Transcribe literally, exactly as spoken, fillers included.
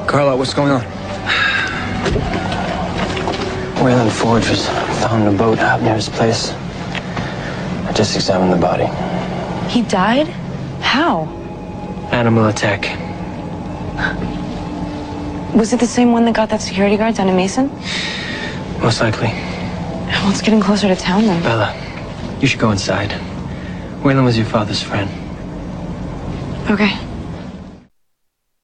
Carla, what's going on? Wayland Forge was found in a boat out near his place. I just examined the body. He died? How? Animal attack. Was it the same one that got that security guard down in Mason? Most likely. Well, it's getting closer to town then. Bella, you should go inside. Wayland was your father's friend. Okay.